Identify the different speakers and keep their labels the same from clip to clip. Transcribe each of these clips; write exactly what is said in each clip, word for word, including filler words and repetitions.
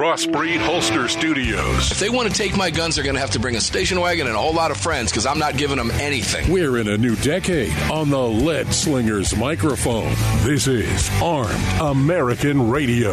Speaker 1: Crossbreed Holster Studios.
Speaker 2: If they want to take my guns, they're going to have to bring a station wagon and a whole lot of friends, because I'm not giving them anything.
Speaker 1: We're in a new decade on the Lead Slingers microphone. This is Armed American Radio.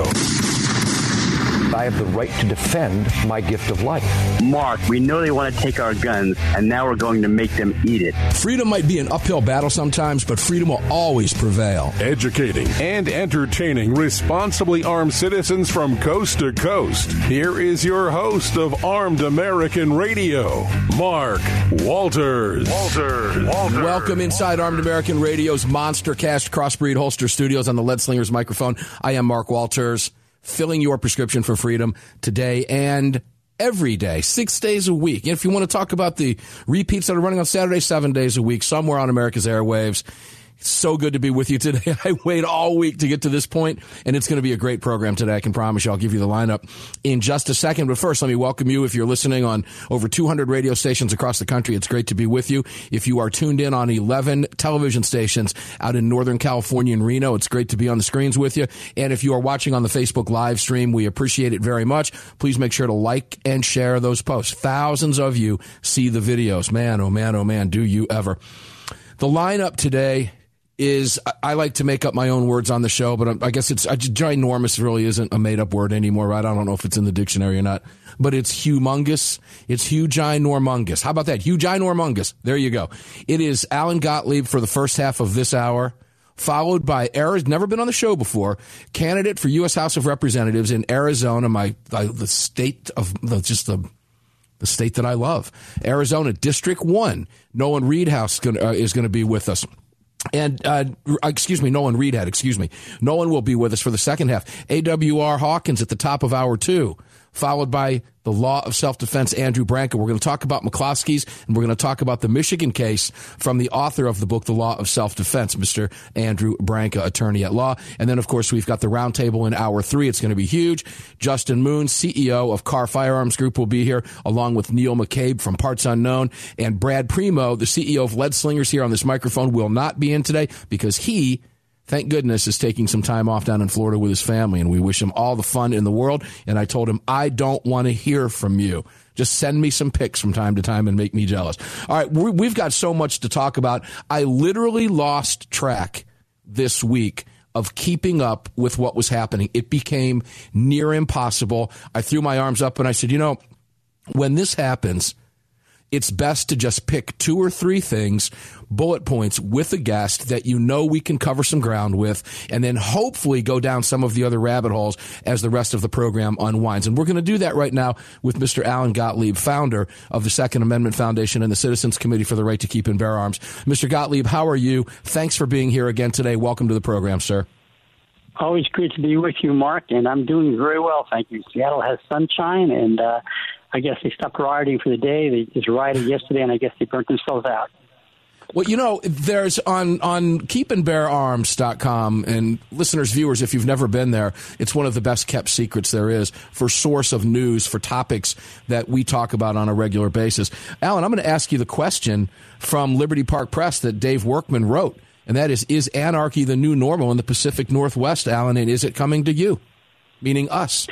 Speaker 3: I have the right to defend my gift of life.
Speaker 4: Mark, we know they want to take our guns, and now we're going to make them eat it.
Speaker 2: Freedom might be an uphill battle sometimes, but freedom will always prevail.
Speaker 1: Educating and entertaining responsibly armed citizens from coast to coast. Here is your host of Armed American Radio, Mark Walters. Walters. Walters.
Speaker 2: Welcome inside Armed American Radio's Monster Cast Crossbreed Holster Studios on the Lead Slingers microphone. I am Mark Walters, filling your prescription for freedom today and every day, six days a week. And if you want to talk about the repeats that are running on Saturday, seven days a week, somewhere on America's airwaves, it's so good to be with you today. I wait all week to get to this point, and it's going to be a great program today. I can promise you. I'll give you the lineup in just a second. But first, let me welcome you. If you're listening on over two hundred radio stations across the country, it's great to be with you. If you are tuned in on eleven television stations out in Northern California and Reno, it's great to be on the screens with you. And if you are watching on the Facebook live stream, we appreciate it very much. Please make sure to like and share those posts. Thousands of you see the videos. Man, oh man, oh man, do you ever. The lineup today is, I like to make up my own words on the show, but I guess it's, ginormous really isn't a made-up word anymore, right? I don't know if it's in the dictionary or not, but it's humongous. It's huginormungous. How about that? Huginormungous. There you go. It is Alan Gottlieb for the first half of this hour, followed by, Ariz- never been on the show before, candidate for U S House of Representatives in Arizona, my the state of, the, just the, the state that I love. Arizona, District one. Nolan Reedhouse is going uh, is going to be with us. And, uh, excuse me, Nolan Reedhead, excuse me. Nolan will be with us for the second half. A W R Hawkins at the top of hour two, followed by the Law of Self-Defense, Andrew Branca. We're going to talk about McCloskey's, and we're going to talk about the Michigan case from the author of the book, The Law of Self-Defense, Mister Andrew Branca, attorney at law. And then, of course, we've got the roundtable in hour three. It's going to be huge. Justin Moon, C E O of Carr Firearms Group, will be here, along with Neil McCabe from Parts Unknown. And Brad Primo, the C E O of Lead Slingers here on this microphone, will not be in today because he, thank goodness, is taking some time off down in Florida with his family, and we wish him all the fun in the world. And I told him, I don't want to hear from you. Just send me some pics from time to time and make me jealous. All right, we've got so much to talk about. I literally lost track this week of keeping up with what was happening. It became near impossible. I threw my arms up and I said, you know, when this happens, it's best to just pick two or three things, bullet points with a guest that you know we can cover some ground with, and then hopefully go down some of the other rabbit holes as the rest of the program unwinds. And we're going to do that right now with Mister Alan Gottlieb, founder of the Second Amendment Foundation and the Citizens Committee for the Right to Keep and Bear Arms. Mister Gottlieb, how are you? Thanks for being here again today. Welcome to the program, sir.
Speaker 5: Always great to be with you, Mark, and I'm doing very well, thank you. Seattle has sunshine, and uh, I guess they stopped rioting for the day. They just rioted yesterday, and I guess they burnt themselves out.
Speaker 2: Well, you know, there's on, on keep and bear arms dot com, and listeners, viewers, if you've never been there, it's one of the best kept secrets there is for source of news for topics that we talk about on a regular basis. Alan, I'm going to ask you the question from Liberty Park Press that Dave Workman wrote, and that is, is anarchy the new normal in the Pacific Northwest, Alan, and is it coming to you, meaning us?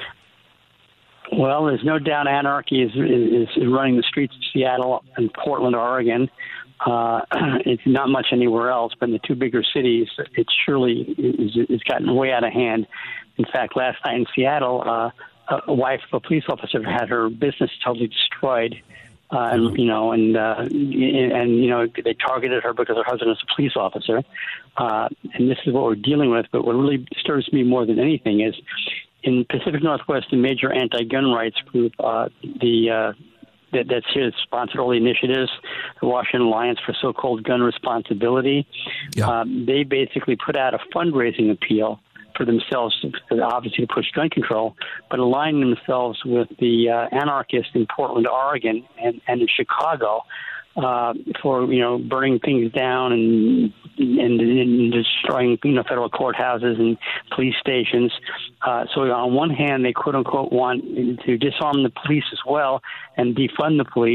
Speaker 5: Well, there's no doubt anarchy is, is, is running the streets of Seattle and Portland, Oregon. Uh, it's not much anywhere else, but in the two bigger cities, it surely is, is gotten way out of hand. In fact, last night in Seattle, uh, a wife of a police officer had her business totally destroyed. Uh, and, you know, and, uh, and, you know, they targeted her because her husband is a police officer. Uh, and this is what we're dealing with. But what really disturbs me more than anything is in Pacific Northwest, the major anti-gun rights group, uh, the, uh, that, that's here that sponsored all the initiatives, the Washington Alliance for so-called gun responsibility. Yeah. Uh, they basically put out a fundraising appeal for themselves, obviously to push gun control, but aligning themselves with the uh, anarchists in Portland, Oregon, and, and in Chicago uh, for, you know, burning things down and, and, and destroying, you know, federal courthouses and police stations. Uh, so on one hand, they quote unquote want to disarm the police as well and defund the police.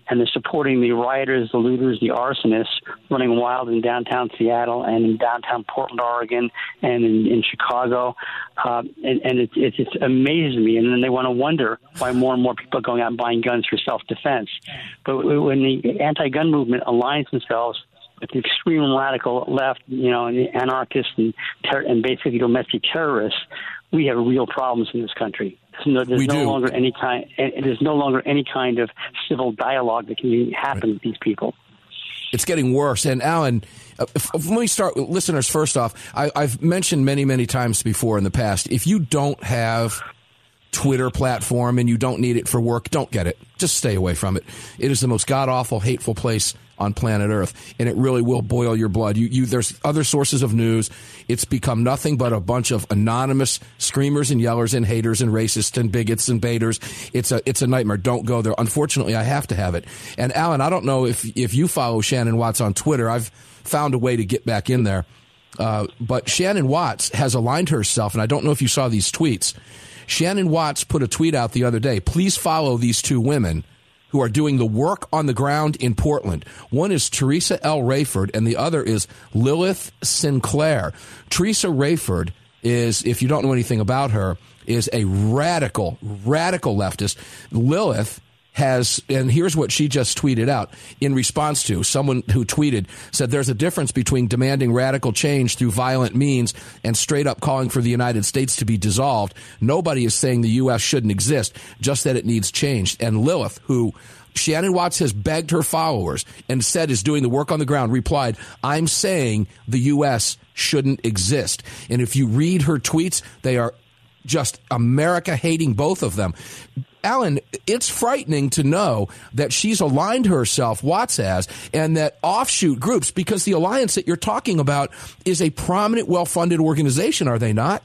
Speaker 5: and they're supporting the rioters, the looters, the arsonists running wild in downtown Seattle and in downtown Portland, Oregon, and in, in Chicago. Uh, and and it, it just amazes me. And then they want to wonder why more and more people are going out and buying guns for self-defense. But when the anti-gun movement aligns themselves with the extreme radical left, you know, and the anarchists and, ter- and basically domestic terrorists, we have real problems in this country. There's no, there's
Speaker 2: we
Speaker 5: no
Speaker 2: do.
Speaker 5: longer any kind. There's no longer any kind of civil dialogue that can happen with these people.
Speaker 2: It's getting worse. And Alan, uh, if, if, let me start, listeners. First off, I, I've mentioned many, many times before in the past, if you don't have Twitter platform and you don't need it for work, don't get it. Just stay away from it. It is the most god-awful, hateful place on planet Earth, and it really will boil your blood. You, you, there's other sources of news. It's become nothing but a bunch of anonymous screamers and yellers and haters and racists and bigots and baiters. It's a it's a nightmare. Don't go there. Unfortunately, I have to have it. And Alan, I don't know if if you follow Shannon Watts on Twitter. I've found a way to get back in there, uh, but Shannon Watts has aligned herself, and I don't know if you saw these tweets. Shannon Watts put a tweet out the other day. Please follow these two women who are doing the work on the ground in Portland. One is Teresa L. Rayford, and the other is Lilith Sinclair. Teresa Rayford is, if you don't know anything about her, is a radical, radical leftist. Lilith has, and here's what she just tweeted out in response to someone who tweeted, said there's a difference between demanding radical change through violent means and straight up calling for the United States to be dissolved. Nobody is saying the U S shouldn't exist, just that it needs change. And Lilith, who Shannon Watts has begged her followers and said is doing the work on the ground, replied, I'm saying the U S shouldn't exist. And if you read her tweets, they are just America hating, both of them. Alan, it's frightening to know that she's aligned herself, Watts has, and that offshoot groups, because the alliance that you're talking about is a prominent, well-funded organization, are they not?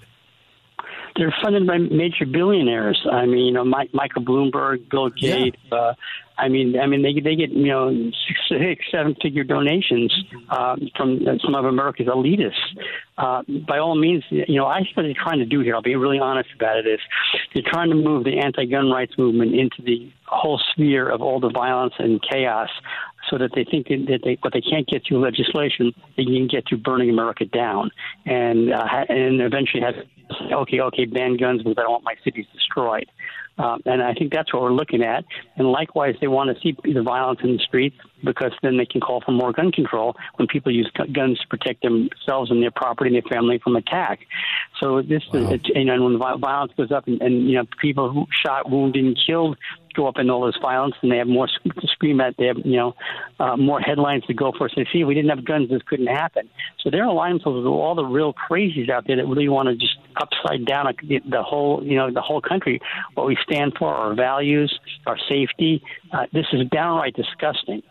Speaker 5: They're funded by major billionaires. I mean, you know, Mike, Michael Bloomberg, Bill Gates. Yeah. Uh, I mean, I mean, they they get you know six, six seven figure donations uh, from some of America's elitists. Uh, by all means, you know, I think what they're trying to do here, I'll be really honest about it, is they're trying to move the anti-gun rights movement into the whole sphere of all the violence and chaos, so that they think that they, what they can't get through legislation, they can get through burning America down, and uh, and eventually have okay, okay, ban guns because I don't want my cities destroyed. Um, and I think that's what we're looking at. And likewise, they want to see the violence in the streets because then they can call for more gun control when people use guns to protect themselves and their property and their family from attack. So this, wow. is, you know, and when violence goes up and, and you know, people who shot, wounded, and killed go up in all this violence, and they have more to scream at. They have, you know, uh, more headlines to go for. So, see, if we didn't have guns, this couldn't happen. So they're aligned with all the real crazies out there that really want to just upside down the whole, you know, the whole country, what we stand for, our values, our safety. Uh, this is downright disgusting.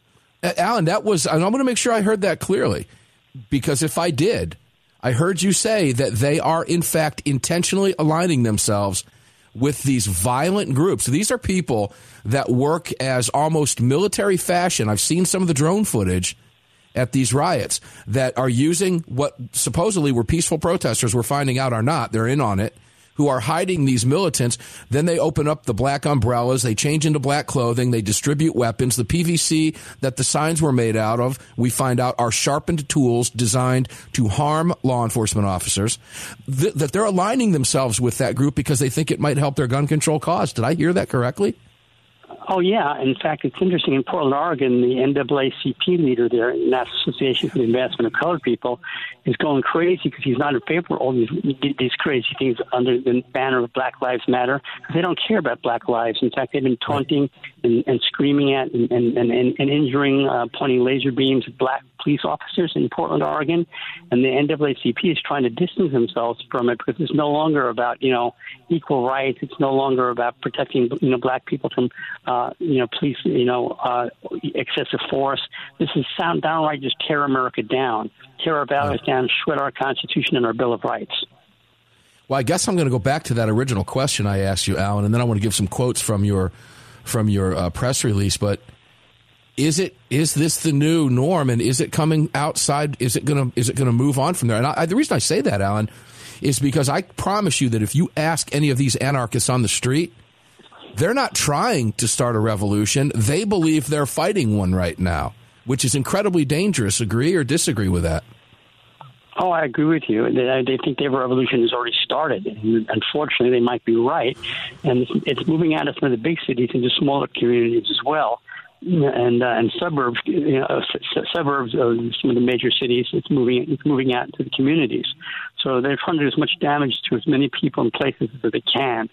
Speaker 2: Alan, that was, and I'm going to make sure I heard that clearly, because if I did, I heard you say that they are, in fact, intentionally aligning themselves with these violent groups. These are people that work as almost military fashion. I've seen some of the drone footage at these riots that are using what supposedly were peaceful protesters, we're finding out are not. They're in on it, who are hiding these militants. Then they open up the black umbrellas. They change into black clothing. They distribute weapons. The P V C that the signs were made out of, we find out, are sharpened tools designed to harm law enforcement officers. Th- that they're aligning themselves with that group because they think it might help their gun control cause. Did I hear that correctly?
Speaker 5: Oh, yeah. In fact, it's interesting. In Portland, Oregon, the N double A C P leader there, National Association for the Advancement of Colored People, is going crazy because he's not in favor of all these, these crazy things under the banner of Black Lives Matter, because they don't care about black lives. In fact, they've been taunting and, and screaming at and, and, and, and injuring, uh, pointing laser beams at black police officers in Portland, Oregon. And the N double A C P is trying to distance themselves from it because it's no longer about, you know, equal rights. It's no longer about protecting, you know, black people from, uh, you know, police, you know, uh, excessive force. This is sound downright just tear America down, tear our values down, shred our Constitution and our Bill of Rights.
Speaker 2: Well, I guess I'm going to go back to that original question I asked you, Alan, and then I want to give some quotes from your from your uh, press release. But is it is this the new norm, and is it coming outside? Is it going to is it going to move on from there? And I, the reason I say that, Alan, is because I promise you that if you ask any of these anarchists on the street, They're not trying to start a revolution. They believe they're fighting one right now, which is incredibly dangerous. Agree or disagree with that?
Speaker 5: Oh, I agree with you. They, they think the revolution has already started. And unfortunately, they might be right. And it's, it's moving out of some of the big cities into smaller communities as well. And uh, and suburbs, you know, s- suburbs of some of the major cities, it's moving it's moving out to the communities. So they're trying to do as much damage to as many people and places as they can.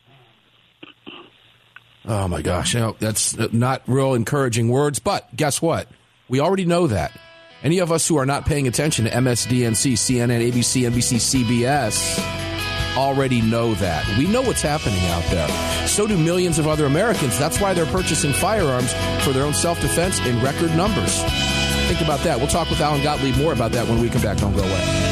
Speaker 2: Oh, my gosh. You know, that's not real encouraging words. But guess what? We already know that. Any of us who are not paying attention to M S D N C, C N N, A B C, N B C, C B S already know that. We know what's happening out there. So do millions of other Americans. That's why they're purchasing firearms for their own self-defense in record numbers. Think about that. We'll talk with Alan Gottlieb more about that when we come back. Don't go away.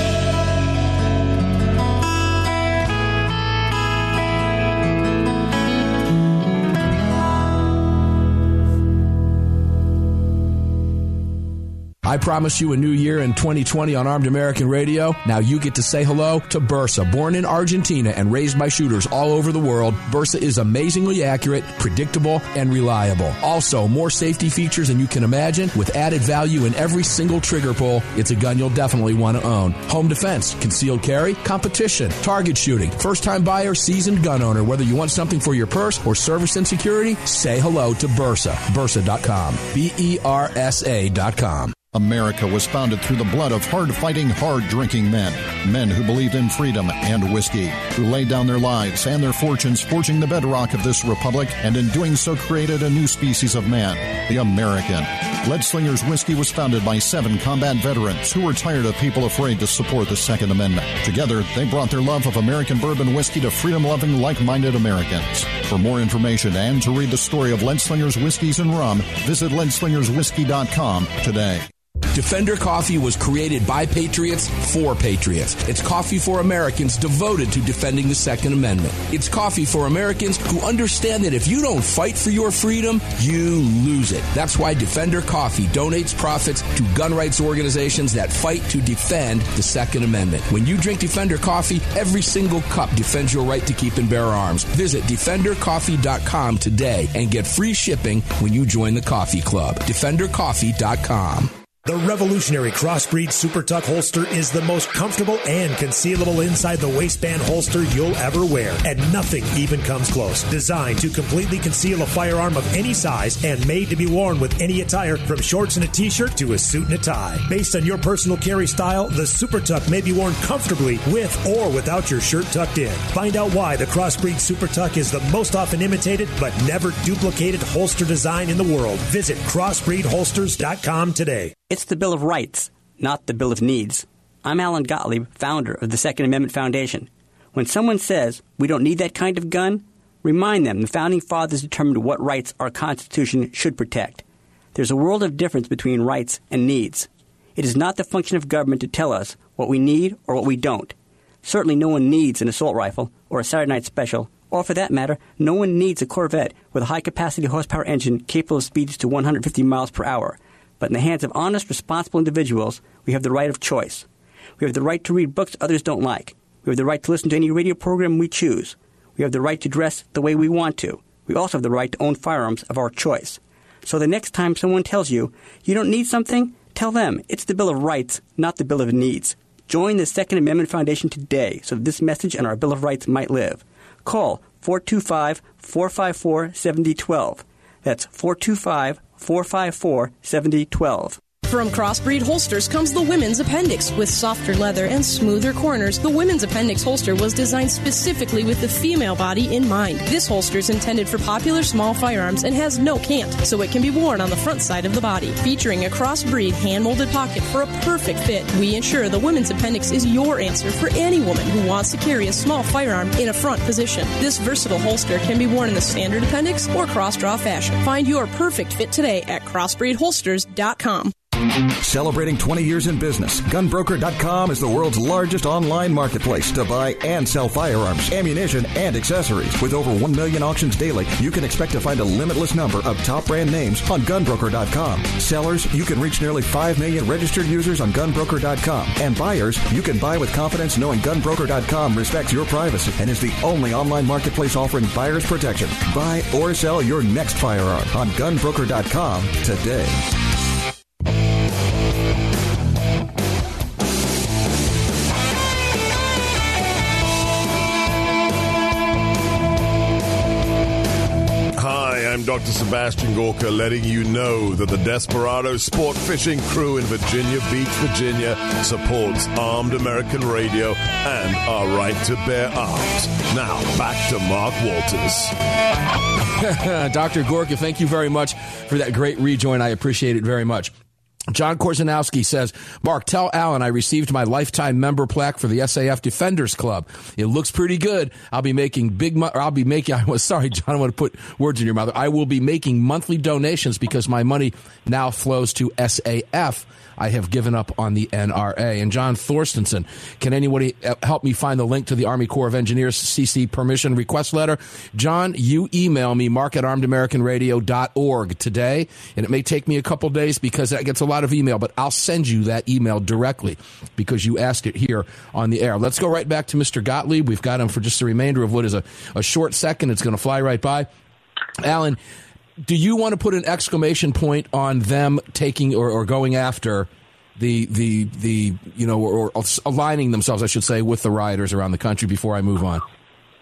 Speaker 2: I promise you a new year in twenty twenty on Armed American Radio. Now you get to say hello to Bersa. Born in Argentina and raised by shooters all over the world, Bersa is amazingly accurate, predictable, and reliable. Also, more safety features than you can imagine with added value in every single trigger pull. It's a gun you'll definitely want to own. Home defense, concealed carry, competition, target shooting, first-time buyer, seasoned gun owner. Whether you want something for your purse or service and security, say hello to Bersa. Bersa dot com. B E R S A dot com.
Speaker 6: America was founded through the blood of hard-fighting, hard-drinking men. Men who believed in freedom and whiskey, who laid down their lives and their fortunes forging the bedrock of this republic, and in doing so created a new species of man, the American. Leadslingers Whiskey was founded by seven combat veterans who were tired of people afraid to support the Second Amendment. Together, they brought their love of American bourbon whiskey to freedom-loving, like-minded Americans. For more information and to read the story of Leadslingers Whiskeys and Rum, visit lead slingers whiskey dot com today.
Speaker 2: Defender Coffee was created by Patriots for Patriots. It's coffee for Americans devoted to defending the Second Amendment. It's coffee for Americans who understand that if you don't fight for your freedom, you lose it. That's why Defender Coffee donates profits to gun rights organizations that fight to defend the Second Amendment. When you drink Defender Coffee, every single cup defends your right to keep and bear arms. Visit defender coffee dot com today and get free shipping when you join the coffee club. defender coffee dot com.
Speaker 7: The revolutionary Crossbreed Super Tuck holster is the most comfortable and concealable inside the waistband holster you'll ever wear, and nothing even comes close. Designed to completely conceal a firearm of any size and made to be worn with any attire from shorts and a t-shirt to a suit and a tie. Based on your personal carry style, the Super Tuck may be worn comfortably with or without your shirt tucked in. Find out why the Crossbreed Super Tuck is the most often imitated but never duplicated holster design in the world. Visit crossbreed holsters dot com today.
Speaker 8: It's the Bill of Rights, not the Bill of Needs. I'm Alan Gottlieb, founder of the Second Amendment Foundation. When someone says we don't need that kind of gun, remind them the Founding Fathers determined what rights our Constitution should protect. There's a world of difference between rights and needs. It is not the function of government to tell us what we need or what we don't. Certainly no one needs an assault rifle or a Saturday Night Special, or for that matter, no one needs a Corvette with a high-capacity horsepower engine capable of speeds to one hundred fifty miles per hour. But in the hands of honest, responsible individuals, we have the right of choice. We have the right to read books others don't like. We have the right to listen to any radio program we choose. We have the right to dress the way we want to. We also have the right to own firearms of our choice. So the next time someone tells you you don't need something, tell them it's the Bill of Rights, not the Bill of Needs. Join the Second Amendment Foundation today so that this message and our Bill of Rights might live. Call four two five, four five four, seven zero one two. That's four two five, four five four, seven zero one two.
Speaker 9: From Crossbreed Holsters comes the Women's Appendix. With softer leather and smoother corners, the Women's Appendix holster was designed specifically with the female body in mind. This holster is intended for popular small firearms and has no cant, so it can be worn on the front side of the body. Featuring a Crossbreed hand-molded pocket for a perfect fit, we ensure the Women's Appendix is your answer for any woman who wants to carry a small firearm in a front position. This versatile holster can be worn in the standard appendix or cross-draw fashion. Find your perfect fit today at crossbreed holsters dot com.
Speaker 10: Celebrating twenty years in business, gun broker dot com is the world's largest online marketplace to buy and sell firearms, ammunition, and accessories. With over one million auctions daily, you can expect to find a limitless number of top brand names on gun broker dot com. Sellers, you can reach nearly five million registered users on gun broker dot com. And buyers, you can buy with confidence knowing gun broker dot com respects your privacy and is the only online marketplace offering buyers protection. Buy or sell your next firearm on gun broker dot com today.
Speaker 11: I'm Doctor Sebastian Gorka, letting you know that the Desperado Sport Fishing Crew in Virginia Beach, Virginia, supports Armed American Radio and our right to bear arms. Now, back to Mark
Speaker 2: Walters. Doctor Gorka, thank you very much for that great rejoin. I appreciate it very much. John Korzanowski says, Mark, tell Alan I received my lifetime member plaque for the S A F Defenders Club. It looks pretty good. I'll be making big, mo- or I'll be making, I was sorry, John, I want to put words in your mouth. I will be making monthly donations because my money now flows to S A F. I have given up on the N R A. And John Thorstensen, can anybody help me find the link to the Army Corps of Engineers C C permission request letter? John, you email me, mark at armed american radio dot org today, and it may take me a couple days because that gets a lot of email, but I'll send you that email directly because you asked it here on the air. Let's go right back to Mister Gottlieb. We've got him for just the remainder of what is a, a short second. It's going to fly right by. Alan, do you want to put an exclamation point on them taking or, or going after the the the you know or, or aligning themselves, I should say, with the rioters around the country before I move on?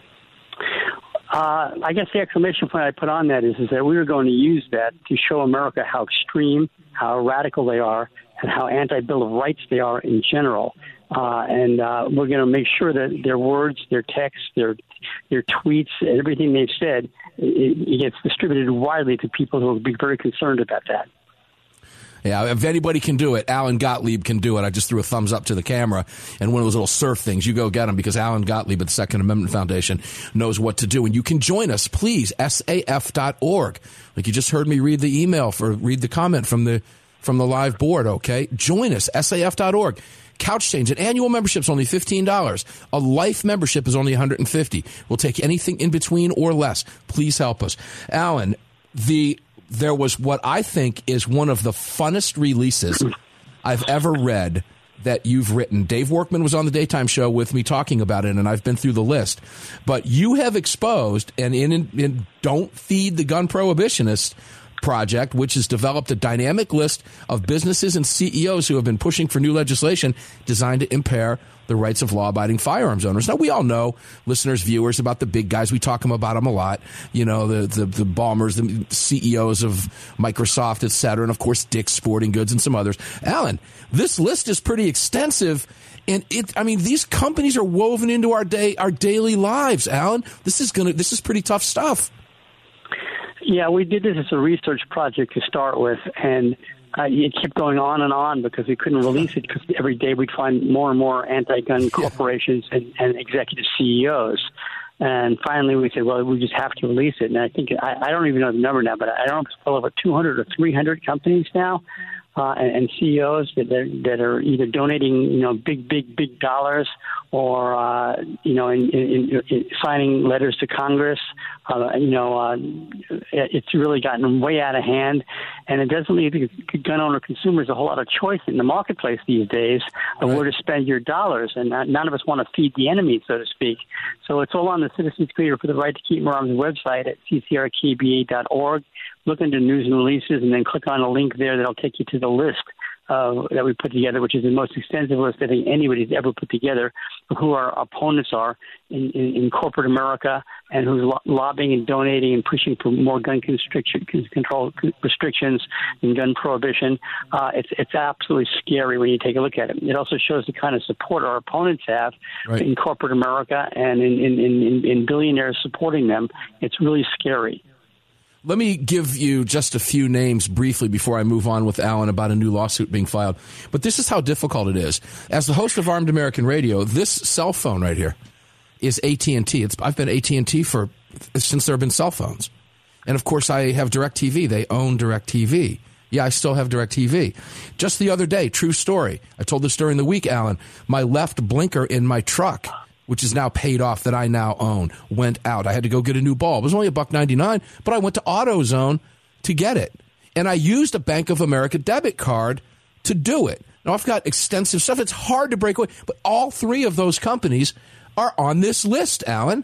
Speaker 5: Uh, I guess the exclamation point I put on that is, is that we were going to use that to show America how extreme, how radical they are, and how anti-Bill of Rights they are in general. Uh, and uh, we're going to make sure that their words, their texts, their their tweets, everything they've said, it, it gets distributed widely to people who will be very concerned about that.
Speaker 2: Yeah, if anybody can do it, Alan Gottlieb can do it. I just threw a thumbs up to the camera, and one of those little surf things, you go get them, because Alan Gottlieb at the Second Amendment Foundation knows what to do. And you can join us, please, S A F dot org. Like you just heard me read the email, for read the comment from the from the live board, okay? Join us, S A F dot org. Couch change, an annual membership is only fifteen dollars. A life membership is only one hundred fifty dollars. We'll take anything in between or less. Please help us. Alan, the... there was what I think is one of the funnest releases I've ever read that you've written. Dave Workman was on the daytime show with me talking about it, and I've been through the list. But you have exposed, and in, in Don't Feed the Gun Prohibitionist project, which has developed a dynamic list of businesses and C E Os who have been pushing for new legislation designed to impair the rights of law-abiding firearms owners. Now, we all know, listeners, viewers, about the big guys. We talk about them a lot. You know, the the, the Balmers, the C E Os of Microsoft, et cetera, and, of course, Dick's Sporting Goods and some others. Alan, this list is pretty extensive, and it. I mean, these companies are woven into our day, our daily lives, Alan. This is gonna. This is pretty tough stuff.
Speaker 5: Yeah, we did this as a research project to start with, and uh, it kept going on and on because we couldn't release it because every day we'd find more and more anti-gun corporations and, and executive C E Os. And finally we said, well, we just have to release it. And I think, I, I don't even know the number now, but I don't know if it's well over two hundred or three hundred companies now uh, and, and C E Os that, that are either donating, you know, big, big, big dollars or, uh, you know, in, in, in signing letters to Congress. Uh, you know, uh, it's really gotten way out of hand, and it doesn't leave the gun owner consumers a whole lot of choice in the marketplace these days of right. where to spend your dollars, and none of us want to feed the enemy, so to speak. So it's all on the Citizens Creator for the Right to Keep Arms website at c c r k b a dot org. Look into news and releases, and then click on a link there that'll take you to the list Uh, that we put together, which is the most extensive list I think anybody's ever put together of who our opponents are in, in, in corporate America and who's lo- lobbying and donating and pushing for more gun constriction, control restrictions and gun prohibition. Uh, it's it's absolutely scary when you take a look at it. It also shows the kind of support our opponents have right. in corporate America and in, in, in, in billionaires supporting them. It's really scary.
Speaker 2: Let me give you just a few names briefly before I move on with Alan about a new lawsuit being filed. But this is how difficult it is. As the host of Armed American Radio, this cell phone right here is A T and T. It's, I've been A T and T for since there have been cell phones. And, of course, I have DirecTV. They own DirecTV. Yeah, I still have DirecTV. Just the other day, true story. I told this during the week, Alan. My left blinker in my truck, which is now paid off, that I now own, went out. I had to go get a new bulb. It was only a buck ninety-nine, but I went to AutoZone to get it. And I used a Bank of America debit card to do it. Now, I've got extensive stuff. It's hard to break away. But all three of those companies are on this list, Alan.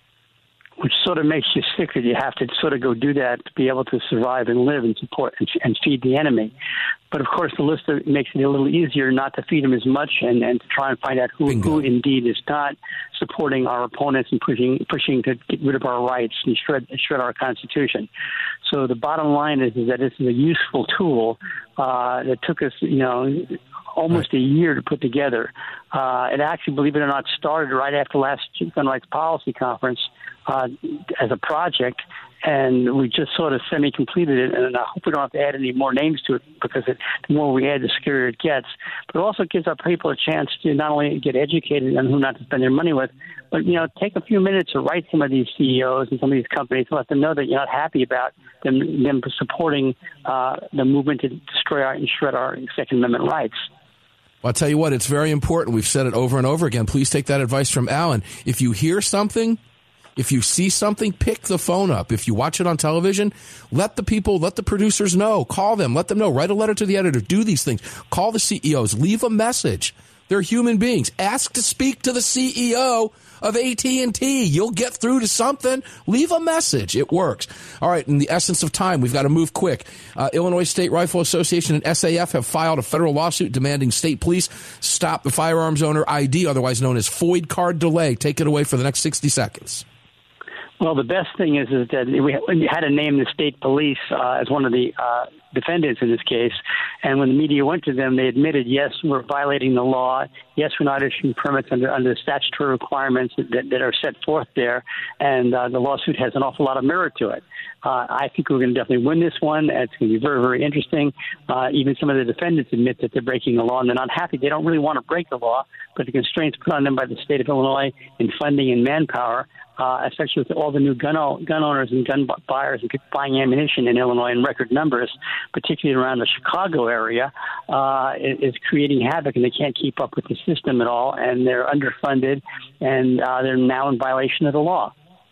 Speaker 5: Which sort of makes you sick that you have to sort of go do that to be able to survive and live and support and, and feed the enemy. But, of course, the list makes it a little easier not to feed them as much and, and to try and find out who, who indeed is not supporting our opponents and pushing pushing to get rid of our rights and shred, shred our Constitution. So the bottom line is, is that this is a useful tool uh, that took us, you know, almost a year to put together. Uh, it actually, believe it or not, started right after last Gun Rights Policy Conference uh, as a project, and we just sort of semi-completed it, and I hope we don't have to add any more names to it because it, the more we add, the scarier it gets. But it also gives our people a chance to not only get educated on who not to spend their money with, but, you know, take a few minutes to write some of these C E Os and some of these companies and let them know that you're not happy about them, them supporting uh, the movement to destroy our, and shred our Second Amendment rights.
Speaker 2: Well, I'll tell you what, it's very important. We've said it over and over again. Please take that advice from Alan. If you hear something, if you see something, pick the phone up. If you watch it on television, let the people, let the producers know. Call them. Let them know. Write a letter to the editor. Do these things. Call the C E Os. Leave a message. They're human beings. Ask to speak to the C E O of A T and T. You'll get through to something. Leave a message. It works. All right, in the essence of time, we've got to move quick. Uh, Illinois State Rifle Association and S A F have filed a federal lawsuit demanding state police stop the firearms owner I D, otherwise known as FOID card delay. Take it away for the next sixty seconds.
Speaker 5: Well, the best thing is, is that we had to name the state police uh, as one of the uh, defendants in this case. And when the media went to them, they admitted, yes, we're violating the law. Yes, we're not issuing permits under, under the statutory requirements that, that are set forth there. And uh, the lawsuit has an awful lot of merit to it. Uh, I think we're going to definitely win this one. It's going to be very, very interesting. Uh, even some of the defendants admit that they're breaking the law, and they're not happy. They don't really want to break the law, but the constraints put on them by the state of Illinois in funding and manpower, Uh, especially with all the new gun, o- gun owners and gun buyers and buying ammunition in Illinois in record numbers, particularly around the Chicago area, uh, is creating havoc, and they can't keep up with the system at all, and they're underfunded, and uh, they're now in violation of the law.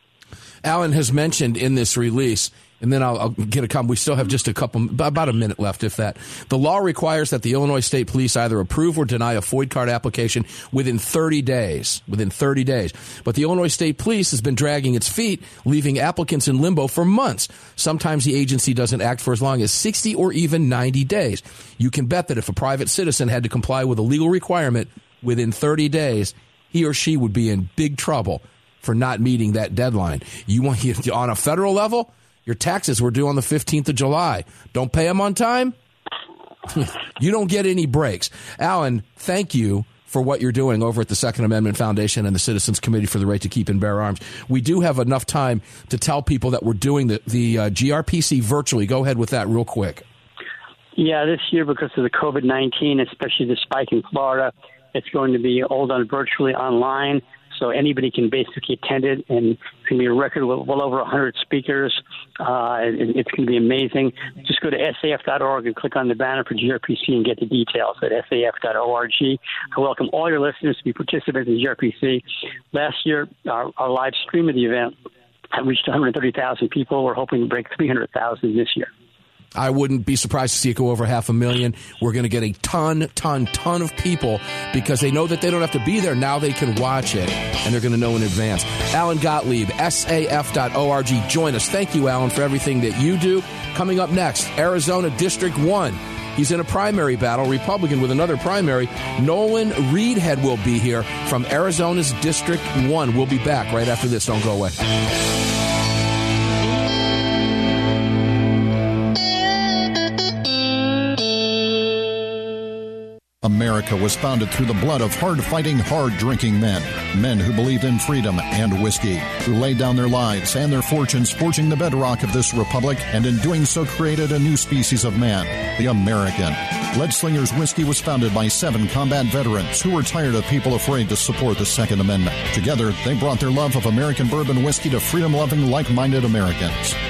Speaker 2: Alan has mentioned in this release, and then I'll, I'll get a comment. We still have just a couple, about a minute left, if that. The law requires that the Illinois State Police either approve or deny a FOID card application within thirty days. Within thirty days. But the Illinois State Police has been dragging its feet, leaving applicants in limbo for months. Sometimes the agency doesn't act for as long as sixty or even ninety days. You can bet that if a private citizen had to comply with a legal requirement within thirty days, he or she would be in big trouble for not meeting that deadline. You want you on a federal level? Your taxes were due on the fifteenth of July. Don't pay them on time? You don't get any breaks. Alan, thank you for what you're doing over at the Second Amendment Foundation and the Citizens Committee for the Right to Keep and Bear Arms. We do have enough time to tell people that we're doing the, the uh, G R P C virtually. Go ahead with that real quick.
Speaker 5: Yeah, this year, because of the COVID nineteen, especially the spike in Florida, it's going to be all done virtually online. So anybody can basically attend it, and it's going to be a record with well over one hundred speakers. Uh, it, it's going to be amazing. Just go to S A F dot org and click on the banner for G R P C and get the details at S A F dot org. I welcome all your listeners to be participants in G R P C. Last year, our, our live stream of the event reached one hundred thirty thousand people. We're hoping to break three hundred thousand this year.
Speaker 2: I wouldn't be surprised to see it go over half a million. We're going to get a ton, ton, ton of people because they know that they don't have to be there. Now they can watch it, and they're going to know in advance. Alan Gottlieb, S A F dot org. Join us. Thank you, Alan, for everything that you do. Coming up next, Arizona District one. He's in a primary battle, Republican with another primary. Nolan Reedhead will be here from Arizona's District one. We'll be back right after this. Don't go away.
Speaker 6: America was founded through the blood of hard-fighting, hard-drinking men. Men who believed in freedom and whiskey, who laid down their lives and their fortunes forging the bedrock of this republic, and in doing so created a new species of man, the American. Leadslingers Whiskey was founded by seven combat veterans who were tired of people afraid to support the Second Amendment. Together, they brought their love of American bourbon whiskey to freedom-loving, like-minded Americans.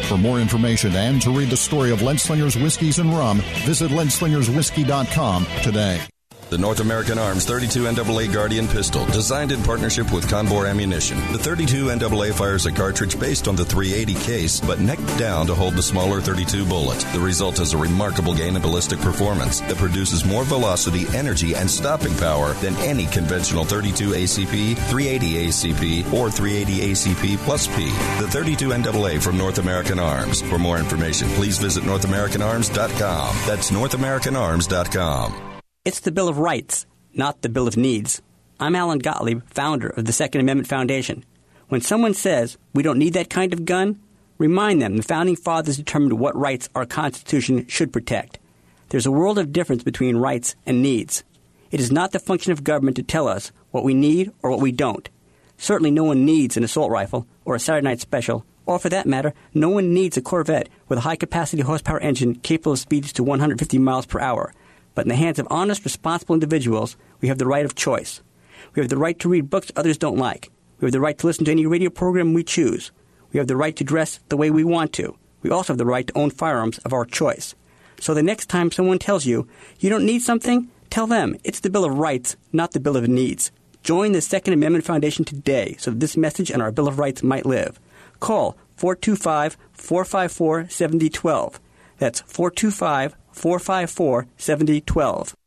Speaker 6: For more information and to read the story of Lead Slingers Whiskeys and Rum, visit lead slingers whiskey dot com today.
Speaker 10: The North American Arms thirty-two N double A Guardian pistol, designed in partnership with Conbor Ammunition. The thirty-two N double A fires a cartridge based on the three eighty case, but necked down to hold the smaller thirty-two bullet. The result is a remarkable gain in ballistic performance that produces more velocity, energy, and stopping power than any conventional thirty-two A C P, three eighty A C P, or three eighty A C P plus P. The thirty-two N double A from North American Arms. For more information, please visit north american arms dot com. That's north american arms dot com.
Speaker 8: It's the Bill of Rights, not the Bill of Needs. I'm Alan Gottlieb, founder of the Second Amendment Foundation. When someone says we don't need that kind of gun, remind them the Founding Fathers determined what rights our Constitution should protect. There's a world of difference between rights and needs. It is not the function of government to tell us what we need or what we don't. Certainly no one needs an assault rifle or a Saturday night special, or for that matter, no one needs a Corvette with a high-capacity horsepower engine capable of speeds to one hundred fifty miles per hour. But in the hands of honest, responsible individuals, we have the right of choice. We have the right to read books others don't like. We have the right to listen to any radio program we choose. We have the right to dress the way we want to. We also have the right to own firearms of our choice. So the next time someone tells you you don't need something, tell them it's the Bill of Rights, not the Bill of Needs. Join the Second Amendment Foundation today so that this message and our Bill of Rights might live. Call four two five, four five four, seven zero one two. That's four two five, four five four, seven zero one two.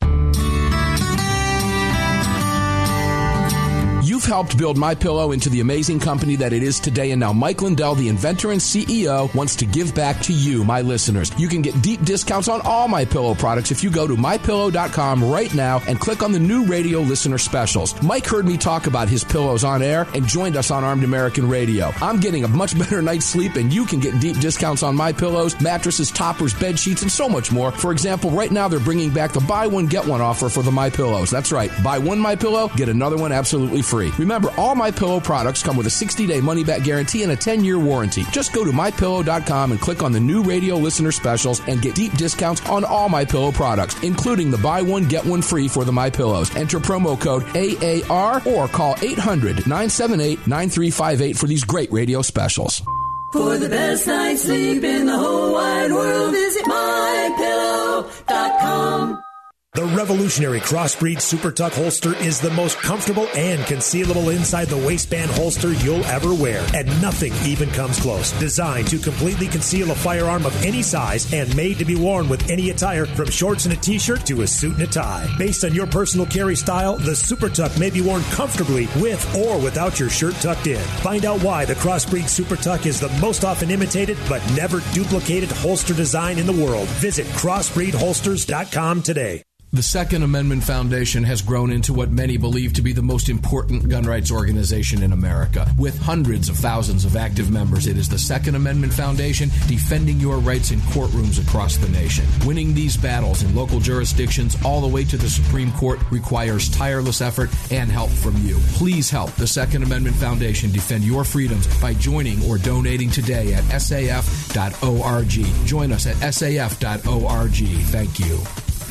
Speaker 2: You've helped build MyPillow into the amazing company that it is today, and now Mike Lindell, the inventor and C E O, wants to give back to you, my listeners. You can get deep discounts on all MyPillow products if you go to my pillow dot com right now and click on the new radio listener specials. Mike heard me talk about his pillows on air and joined us on Armed American Radio. I'm getting a much better night's sleep, and you can get deep discounts on my pillows, mattresses, toppers, bed sheets, and so much more. For example, right now they're bringing back the buy one, get one offer for the MyPillows. That's right. Buy one MyPillow, get another one absolutely free. Remember, all MyPillow products come with a sixty-day money-back guarantee and a ten-year warranty. Just go to my pillow dot com and click on the new radio listener specials and get deep discounts on all MyPillow products, including the buy one, get one free for the MyPillows. Enter promo code A A R or call eight hundred, nine seven eight, nine three five eight for these great radio specials.
Speaker 12: For the best night's sleep in the whole wide world, visit my pillow dot com.
Speaker 7: The revolutionary Crossbreed Super Tuck holster is the most comfortable and concealable inside the waistband holster you'll ever wear, and nothing even comes close. Designed to completely conceal a firearm of any size and made to be worn with any attire, from shorts and a t-shirt to a suit and a tie. Based on your personal carry style, the Super Tuck may be worn comfortably with or without your shirt tucked in. Find out why the Crossbreed Super Tuck is the most often imitated but never duplicated holster design in the world. Visit crossbreed holsters dot com today.
Speaker 2: The Second Amendment Foundation has grown into what many believe to be the most important gun rights organization in America. With hundreds of thousands of active members, it is the Second Amendment Foundation defending your rights in courtrooms across the nation. Winning these battles in local jurisdictions all the way to the Supreme Court requires tireless effort and help from you. Please help the Second Amendment Foundation defend your freedoms by joining or donating today at S A F dot org. Join us at S A F dot org. Thank you.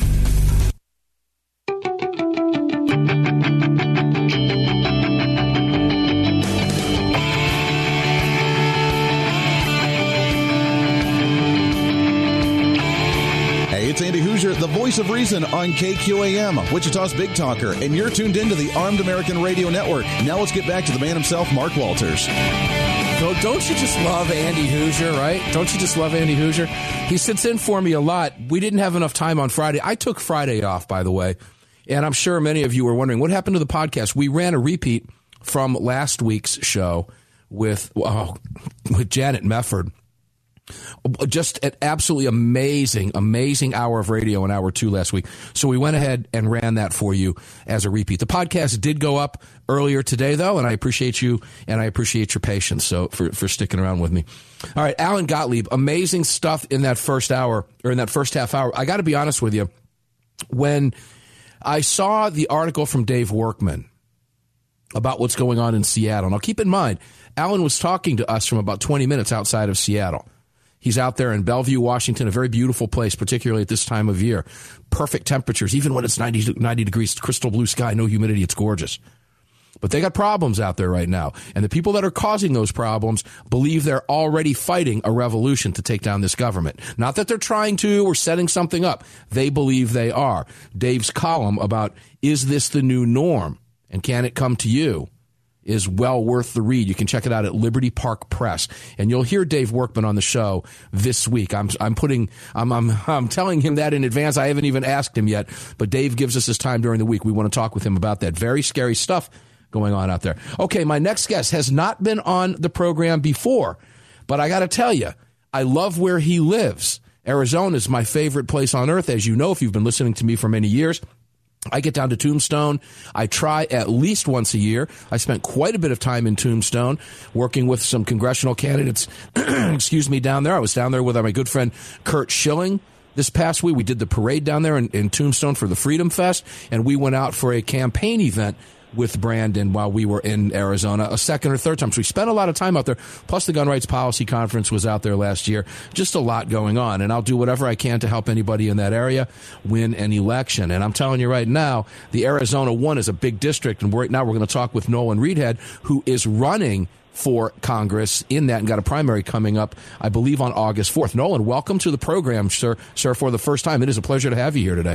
Speaker 13: It's Andy Hoosier, the voice of reason on K Q A M, Wichita's Big Talker, and you're tuned into the Armed American Radio Network. Now let's get back to the man himself, Mark Walters.
Speaker 2: So don't you just love Andy Hoosier, right? Don't you just love Andy Hoosier? He sits in for me a lot. We didn't have enough time on Friday. I took Friday off, by the way, and I'm sure many of you were wondering, what happened to the podcast? We ran a repeat from last week's show with, oh, with Janet Mefford. Just an absolutely amazing, amazing hour of radio in hour two last week. So we went ahead and ran that for you as a repeat. The podcast did go up earlier today, though, and I appreciate you and I appreciate your patience so for, for sticking around with me. All right, Alan Gottlieb, amazing stuff in that first hour, or in that first half hour. I got to be honest with you. When I saw the article from Dave Workman about what's going on in Seattle, now keep in mind, Alan was talking to us from about twenty minutes outside of Seattle. He's out there in Bellevue, Washington, a very beautiful place, particularly at this time of year. Perfect temperatures, even when it's ninety, ninety degrees, crystal blue sky, no humidity. It's gorgeous. But they got problems out there right now. And the people that are causing those problems believe they're already fighting a revolution to take down this government. Not that they're trying to or setting something up. They believe they are. Dave's column about, is this the new norm? And can it come to you? Is well worth the read. You can check it out at Liberty Park Press, and you'll hear Dave Workman on the show this week. I'm I'm putting I'm I'm I'm telling him that in advance. I haven't even asked him yet, but Dave gives us his time during the week. We want to talk with him about that very scary stuff going on out there. Okay, my next guest has not been on the program before, but I got to tell you, I love where he lives. Arizona is my favorite place on earth, as you know, if you've been listening to me for many years. I get down to Tombstone. I try at least once a year. I spent quite a bit of time in Tombstone working with some congressional candidates, excuse me, down there. I was down there with my good friend Kurt Schilling this past week. We did the parade down there in, in Tombstone for the Freedom Fest, and we went out for a campaign event with Brandon while we were in Arizona a second or third time. So we spent a lot of time out there. Plus the Gun Rights Policy Conference was out there last year. Just a lot going on. And I'll do whatever I can to help anybody in that area win an election. And I'm telling you right now, the Arizona one is a big district. And right now we're going to talk with Nolan Reedhead, who is running for Congress in that and got a primary coming up, I believe, on August fourth. Nolan, welcome to the program, sir, sir, for the first time. It is a pleasure to have you here today.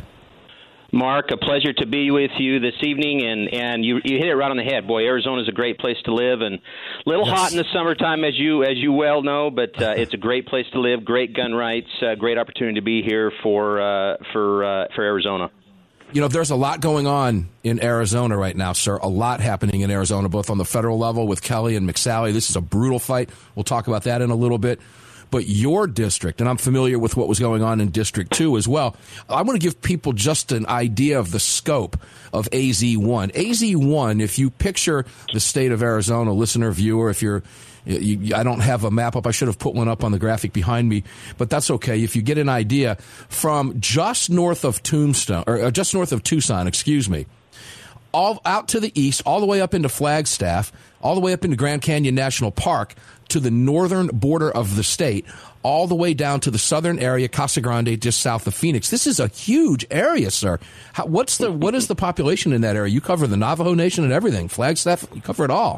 Speaker 14: Mark, a pleasure to be with you this evening, and, and you you hit it right on the head. Boy, Arizona's a great place to live, and a little yes. hot in the summertime, as you as you well know, but uh, it's a great place to live, great gun rights, uh, great opportunity to be here for uh, for uh, for Arizona.
Speaker 2: You know, there's a lot going on in Arizona right now, sir. A lot happening in Arizona, both on the federal level with Kelly and McSally. This is a brutal fight. We'll talk about that in a little bit. But your district, and I'm familiar with what was going on in District two as well, I want to give people just an idea of the scope of A Z one. A Z one, if you picture the state of Arizona, listener, viewer, if you're, you, I don't have a map up. I should have put one up on the graphic behind me, but that's okay. If you get an idea, from just north of Tombstone, or just north of Tucson, excuse me, all out to the east, all the way up into Flagstaff, all the way up into Grand Canyon National Park, to the northern border of the state, all the way down to the southern area, Casa Grande, just south of Phoenix. This is a huge area, sir. How, what's the what is the population in that area? You cover the Navajo Nation and everything. Flagstaff, you cover it all.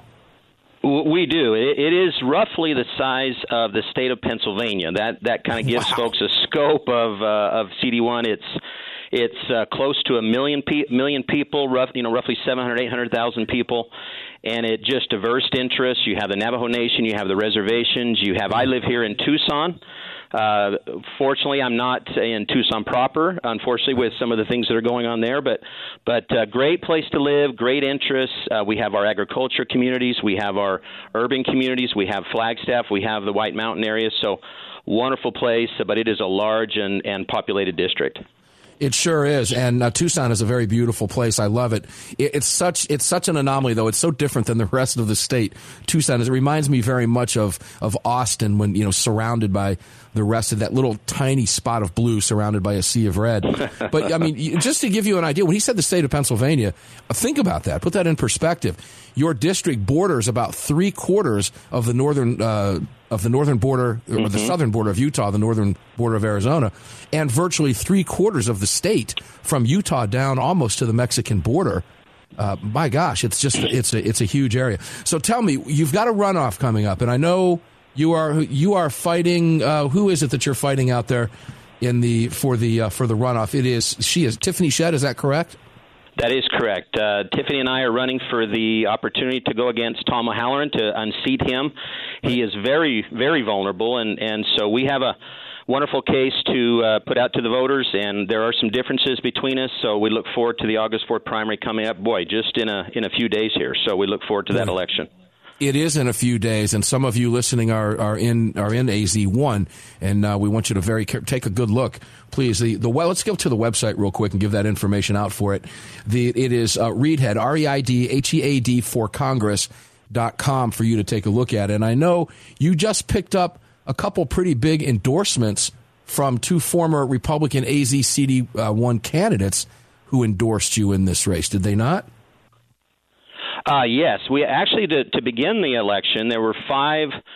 Speaker 14: We do. It, it is roughly the size of the state of Pennsylvania. That that kind of gives wow. folks a scope of uh, of C D one. It's It's uh, close to a million pe- million people, rough, you know, roughly seven hundred, eight hundred thousand people, and it just diverse interests. You have the Navajo Nation, you have the reservations, you have. I live here in Tucson. Uh, fortunately, I'm not in Tucson proper, unfortunately, with some of the things that are going on there. But, but uh, great place to live, great interests. Uh, we have our agriculture communities, we have our urban communities, we have Flagstaff, we have the White Mountain area. So, wonderful place, but it is a large and, and populated district.
Speaker 2: It sure is, and uh, Tucson is a very beautiful place. I love it. it. It's such it's such an anomaly, though. It's so different than the rest of the state. Tucson is. It reminds me very much of of Austin, when you know surrounded by the rest of that little tiny spot of blue, surrounded by a sea of red. But I mean, just to give you an idea, when he said the state of Pennsylvania, think about that. Put that in perspective. Your district borders about three quarters of the northern. Uh, of the northern border, or mm-hmm. the southern border of Utah, the northern border of Arizona, and virtually three quarters of the state from Utah down almost to the Mexican border. Uh, my gosh, it's just, it's a, it's a huge area. So tell me, you've got a runoff coming up, and I know you are, you are fighting, uh, who is it that you're fighting out there in the, for the, uh, for the runoff? It is, she is Tiffany Shedd, is that correct?
Speaker 14: That is correct. Uh, Tiffany and I are running for the opportunity to go against Tom O'Halloran to unseat him. He is very, very vulnerable, and, and so we have a wonderful case to uh, put out to the voters, and there are some differences between us, so we look forward to the August fourth primary coming up, boy, just in a in a few days here, so we look forward to that election.
Speaker 2: It is in a few days, and some of you listening are, are in are in A Z one, and uh, we want you to very take a good look, please. The the well, let's go to the website real quick and give that information out for it. The it is uh, Reedhead, R E I D H E A D for Congress dot com for you to take a look at. And I know you just picked up a couple pretty big endorsements from two former Republican A Z C D one candidates who endorsed you in this race. Did they not?
Speaker 14: Uh, yes, we actually to, to begin the election, there were five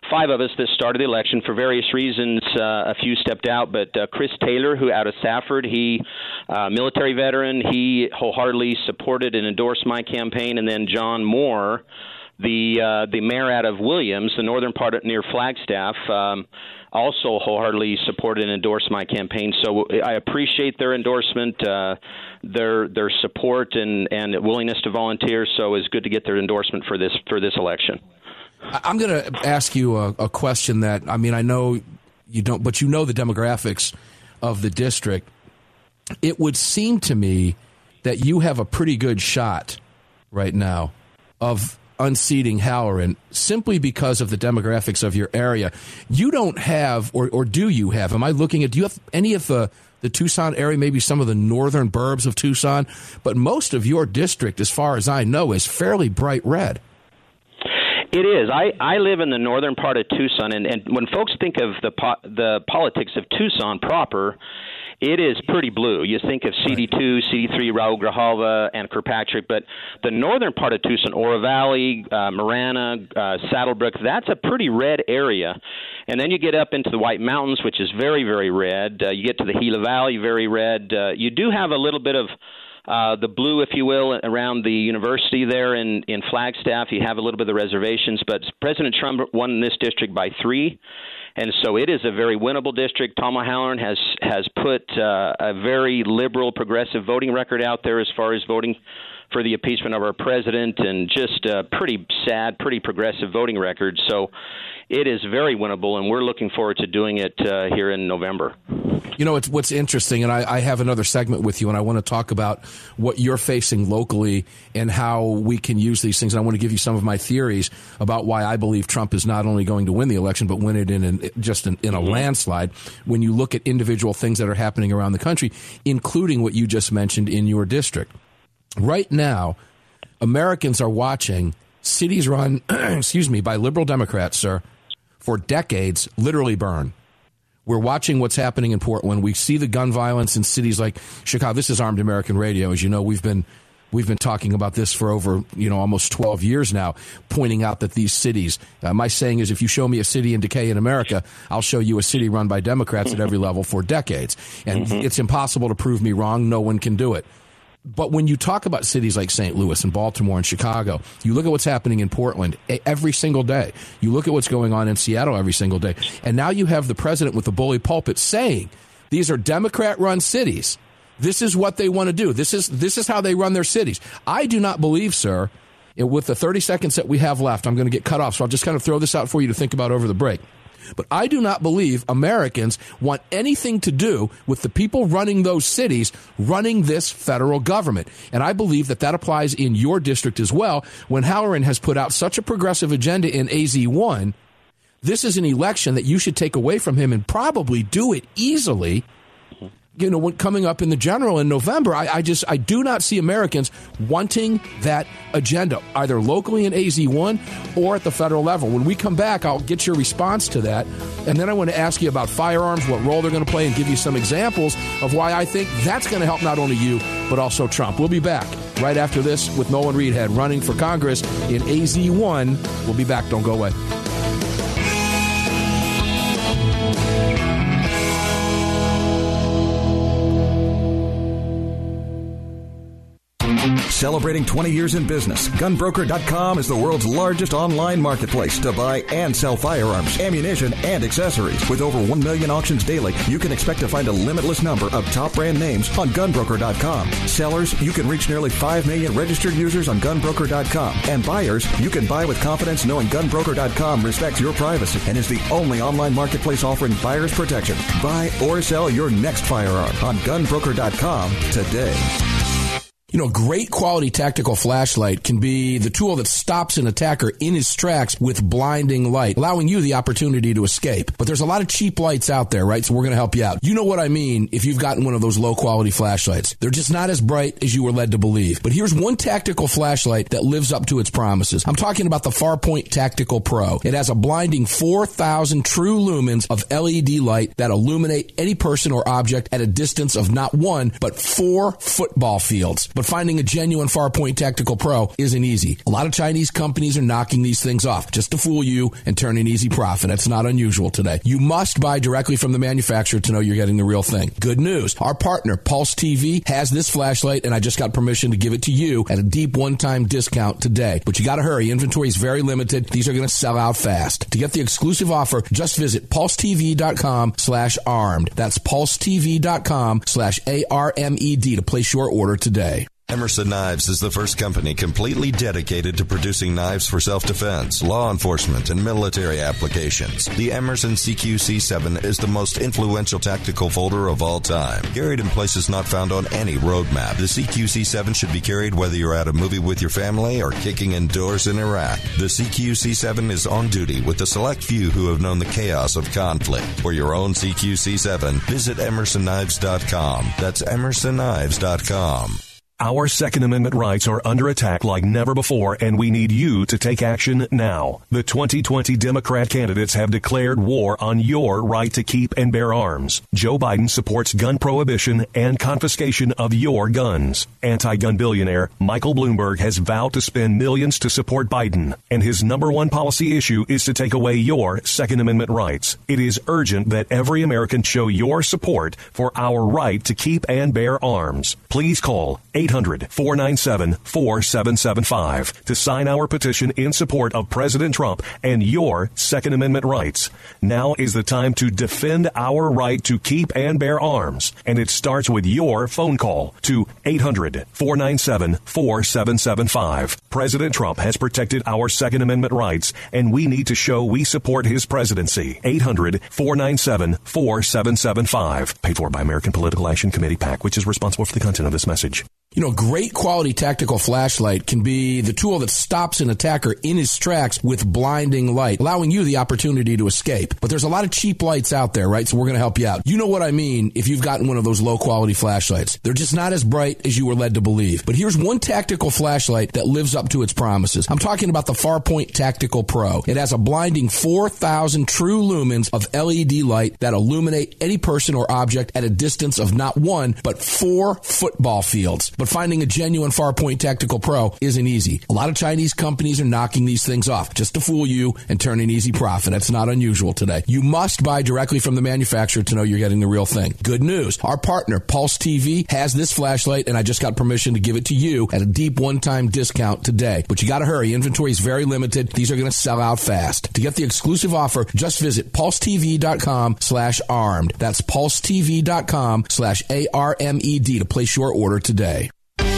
Speaker 14: five of us that started the election. For various reasons, uh, a few stepped out, but uh, Chris Taylor, who out of Safford, he, uh, military veteran, he wholeheartedly supported and endorsed my campaign, and then John Moore, the uh, the mayor out of Williams, the northern part of, near Flagstaff, um, also wholeheartedly supported and endorsed my campaign. So I appreciate their endorsement, uh, their their support, and, and willingness to volunteer. So it's good to get their endorsement for this for this election.
Speaker 2: I'm going to ask you a, a question that, I mean, I know you don't, but you know the demographics of the district. It would seem to me that you have a pretty good shot right now of unseating Halloran simply because of the demographics of your area. You don't have, or, or do you have, am I looking at, do you have any of the, the Tucson area, maybe some of the northern burbs of Tucson? But most of your district, as far as I know, is fairly bright red.
Speaker 14: It is. I, I live in the northern part of Tucson, and, and when folks think of the po- the politics of Tucson proper, it is pretty blue. You think of C D two, C D three, Raul Grijalva, and Kirkpatrick, but the northern part of Tucson, Oro Valley, uh, Marana, uh, Saddlebrook, that's a pretty red area. And then you get up into the White Mountains, which is very, very red. Uh, you get to the Gila Valley, very red. Uh, you do have a little bit of Uh, the blue, if you will, around the university there in, in Flagstaff. You have a little bit of the reservations, but President Trump won this district by three, and so it is a very winnable district. Tom O'Halloran has, has put uh, a very liberal, progressive voting record out there as far as voting for the impeachment of our president, and just a pretty sad, pretty progressive voting record. So it is very winnable, and we're looking forward to doing it uh, here in November.
Speaker 2: You know, it's what's interesting, and I, I have another segment with you, and I want to talk about what you're facing locally and how we can use these things. And I want to give you some of my theories about why I believe Trump is not only going to win the election, but win it in an, just in, in a mm-hmm. landslide when you look at individual things that are happening around the country, including what you just mentioned in your district. Right now, Americans are watching cities run, excuse me, by liberal Democrats, sir, for decades, literally burn. We're watching what's happening in Portland. We see the gun violence in cities like Chicago. This is Armed American Radio. As you know, we've been we've been talking about this for over, you know, almost twelve years now, pointing out that these cities, uh, my saying is, if you show me a city in decay in America, I'll show you a city run by Democrats at every level for decades. And mm-hmm. it's impossible to prove me wrong. No one can do it. But when you talk about cities like Saint Louis and Baltimore and Chicago, you look at what's happening in Portland every single day. You look at what's going on in Seattle every single day. And now you have the president with the bully pulpit saying these are Democrat-run cities. This is what they want to do. This is this is how they run their cities. I do not believe, sir, with the thirty seconds that we have left, I'm going to get cut off, so I'll just kind of throw this out for you to think about over the break. But I do not believe Americans want anything to do with the people running those cities, running this federal government. And I believe that that applies in your district as well. When Halloran has put out such a progressive agenda in A Z one, this is an election that you should take away from him and probably do it easily. You know, when coming up in the general in November, I, I just I do not see Americans wanting that agenda, either locally in A Z one or at the federal level. When we come back, I'll get your response to that. And then I want to ask you about firearms, what role they're going to play, and give you some examples of why I think that's going to help not only you, but also Trump. We'll be back right after this with Nolan Reedhead running for Congress in A Z one. We'll be back. Don't go away.
Speaker 10: Celebrating twenty years in business, gun broker dot com is the world's largest online marketplace to buy and sell firearms, ammunition, and accessories. With over one million auctions daily, you can expect to find a limitless number of top brand names on gun broker dot com. Sellers, you can reach nearly five million registered users on gun broker dot com. And buyers, you can buy with confidence knowing gun broker dot com respects your privacy and is the only online marketplace offering buyers protection. Buy or sell your next firearm on gun broker dot com today.
Speaker 2: You know, great quality tactical flashlight can be the tool that stops an attacker in his tracks with blinding light, allowing you the opportunity to escape. But there's a lot of cheap lights out there, right? So we're going to help you out. You know what I mean if you've gotten one of those low-quality flashlights. They're just not as bright as you were led to believe. But here's one tactical flashlight that lives up to its promises. I'm talking about the Farpoint Tactical Pro. It has a blinding four thousand true lumens of L E D light that illuminate any person or object at a distance of not one, but four football fields. But finding a genuine Farpoint Tactical Pro isn't easy. A lot of Chinese companies are knocking these things off just to fool you and turn an easy profit. That's not unusual today. You must buy directly from the manufacturer to know you're getting the real thing. Good news. Our partner, Pulse T V, has this flashlight, and I just got permission to give it to you at a deep one-time discount today. But you got to hurry. Inventory is very limited. These are going to sell out fast. To get the exclusive offer, just visit pulsetv.com slash armed. That's pulsetv.com slash A-R-M-E-D to place your order today.
Speaker 15: Emerson Knives is the first company completely dedicated to producing knives for self-defense, law enforcement, and military applications. The Emerson C Q C seven is the most influential tactical folder of all time. Carried in places not found on any roadmap, the C Q C seven should be carried whether you're at a movie with your family or kicking indoors in Iraq. The C Q C seven is on duty with the select few who have known the chaos of conflict. For your own C Q C seven, visit emerson knives dot com. That's emerson knives dot com.
Speaker 16: Our Second Amendment rights are under attack like never before, and we need you to take action now. The twenty twenty Democrat candidates have declared war on your right to keep and bear arms. Joe Biden supports gun prohibition and confiscation of your guns. Anti-gun billionaire Michael Bloomberg has vowed to spend millions to support Biden, and his number one policy issue is to take away your Second Amendment rights. It is urgent that every American show your support for our right to keep and bear arms. Please call eight hundred, four nine seven, four seven seven five to sign our petition in support of President Trump and your Second Amendment rights. Now is the time to defend our right to keep and bear arms, and it starts with your phone call to eight hundred, four nine seven, four seven seven five. President Trump has protected our Second Amendment rights, and we need to show we support his presidency. eight hundred, four nine seven, four seven seven five. Paid for by American Political Action Committee PAC, which is responsible for the content of this message.
Speaker 2: You know, great quality tactical flashlight can be the tool that stops an attacker in his tracks with blinding light, allowing you the opportunity to escape. But there's a lot of cheap lights out there, right? So we're going to help you out. You know what I mean if you've gotten one of those low-quality flashlights. They're just not as bright as you were led to believe. But here's one tactical flashlight that lives up to its promises. I'm talking about the Farpoint Tactical Pro. It has a blinding four thousand true lumens of L E D light that illuminate any person or object at a distance of not one, but four football fields. But finding a genuine Farpoint Tactical Pro isn't easy. A lot of Chinese companies are knocking these things off just to fool you and turn an easy profit. That's not unusual today. You must buy directly from the manufacturer to know you're getting the real thing. Good news. Our partner, Pulse T V, has this flashlight, and I just got permission to give it to you at a deep one-time discount today. But you got to hurry. Inventory is very limited. These are going to sell out fast. To get the exclusive offer, just visit pulsetv.com slash armed. That's pulsetv.com slash A-R-M-E-D to place your order today.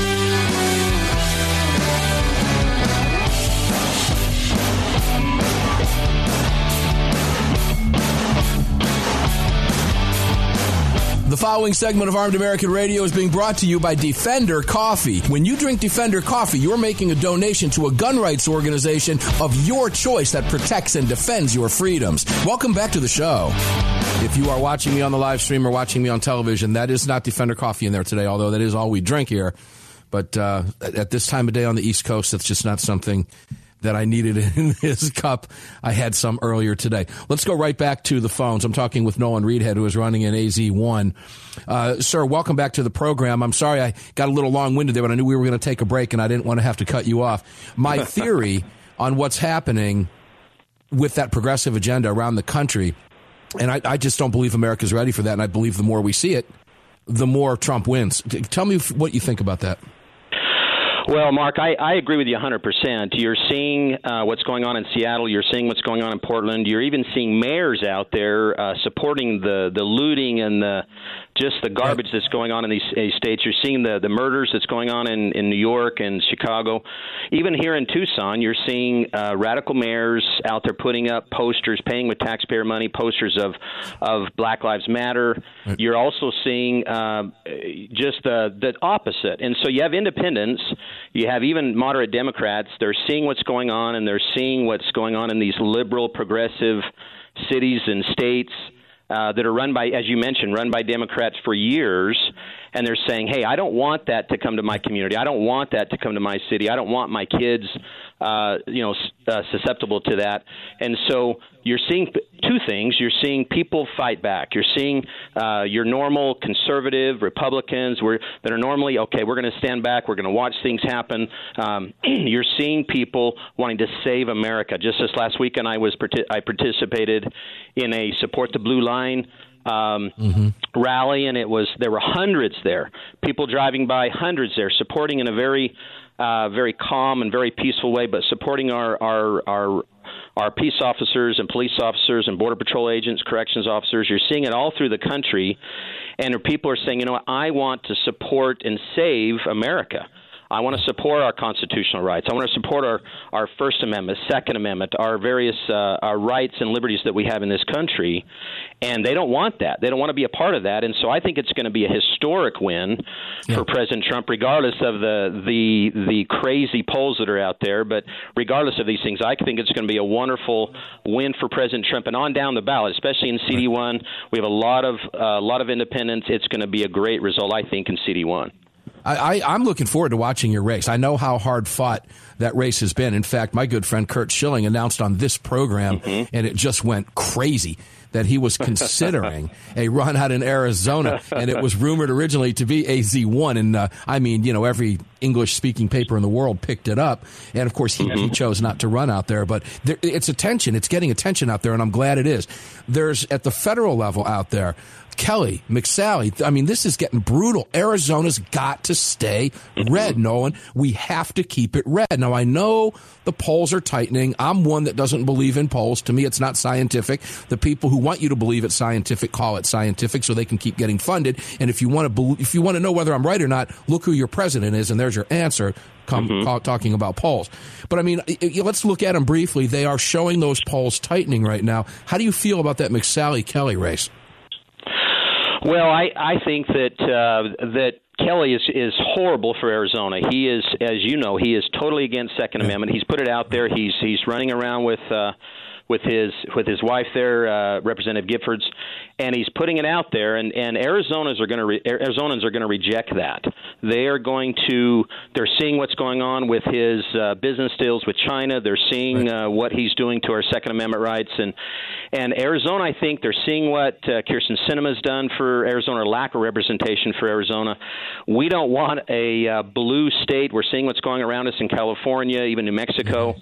Speaker 2: The following segment of Armed American Radio is being brought to you by Defender Coffee. When you drink Defender Coffee, you're making a donation to a gun rights organization of your choice that protects and defends your freedoms. Welcome back to the show. If you are watching me on the live stream or watching me on television, that is not Defender Coffee in there today, although that is all we drink here. But uh, at this time of day on the East Coast, that's just not something that I needed in this cup. I had some earlier today. Let's go right back to the phones. I'm talking with Nolan Reedhead, who is running in A Z one. Uh, sir, welcome back to the program. I'm sorry I got a little long-winded there, but I knew we were going to take a break, and I didn't want to have to cut you off. My theory on what's happening with that progressive agenda around the country, and I, I just don't believe America's ready for that, and I believe the more we see it, the more Trump wins. Tell me what you think about that.
Speaker 14: Well, Mark, I, I agree with you one hundred percent. You're seeing uh, what's going on in Seattle. You're seeing what's going on in Portland. You're even seeing mayors out there uh, supporting the, the looting and the just the garbage that's going on in these, these states. You're seeing the, the murders that's going on in, in New York and Chicago. Even here in Tucson, you're seeing uh, radical mayors out there putting up posters, paying with taxpayer money, posters of, of Black Lives Matter. Right. You're also seeing uh, just the, the opposite. And so you have independents. You have even moderate Democrats. They're seeing what's going on, and they're seeing what's going on in these liberal, progressive cities and states uh, that are run by, as you mentioned, run by Democrats for years. and they're saying, hey, I don't want that to come to my community. I don't want that to come to my city. I don't want my kids, uh, you know, uh, susceptible to that. And so you're seeing two things. You're seeing people fight back. You're seeing uh, your normal conservative Republicans where, that are normally, okay, we're going to stand back. We're going to watch things happen. Um, you're seeing people wanting to save America. Just this last weekend, I was I participated in a Support the Blue Line Um, mm-hmm. rally, and it was there were hundreds there, people driving by, hundreds there, supporting in a very, uh, very calm and very peaceful way, but supporting our our our our peace officers and police officers and Border Patrol agents, corrections officers. You're seeing it all through the country, and people are saying, you know what, I want to support and save America. I want to support our constitutional rights. I want to support our, our First Amendment, Second Amendment, our various uh, our rights and liberties that we have in this country. And they don't want that. They don't want to be a part of that. And so I think it's going to be a historic win yeah. for President Trump, regardless of the, the the crazy polls that are out there. But regardless of these things, I think it's going to be a wonderful win for President Trump. And on down the ballot, especially in C D one, we have a lot of a uh, lot of independents. It's going to be a great result, I think, in C D one.
Speaker 2: I, I, I'm looking forward to watching your race. I know how hard fought that race has been. In fact, my good friend Kurt Schilling announced on this program, mm-hmm. and it just went crazy, that he was considering a run out in Arizona, and it was rumored originally to be A Z one. And uh, I mean, you know, every English-speaking paper in the world picked it up, and of course he, mm-hmm. he chose not to run out there. But there, it's attention; it's getting attention out there, and I'm glad it is. There's at the federal level out there. Kelly, McSally, I mean, this is getting brutal. Arizona's got to stay red, Nolan. We have to keep it red. Now, I know the polls are tightening. I'm one that doesn't believe in polls. To me, it's not scientific. The people who want you to believe it's scientific call it scientific so they can keep getting funded. And if you want to believe, if you want to know whether I'm right or not, look who your president is, and there's your answer. Come mm-hmm. call, talking about polls. But, I mean, let's look at them briefly. They are showing those polls tightening right now. How do you feel about that McSally-Kelly race?
Speaker 14: Well, I, I think that uh, that Kelly is, is horrible for Arizona. He is, as you know, he is totally against Second Amendment. He's put it out there. He's he's running around with uh, with his with his wife there, uh, Representative Giffords, and he's putting it out there. And, and Arizona's are going to re- Arizonans are going to reject that. They are going to. They're seeing what's going on with his uh, business deals with China. They're seeing uh, what he's doing to our Second Amendment rights, and and Arizona. I think they're seeing what uh, Kyrsten Sinema's done for Arizona, lack of representation for Arizona. We don't want a uh, blue state. We're seeing what's going around us in California, even New Mexico.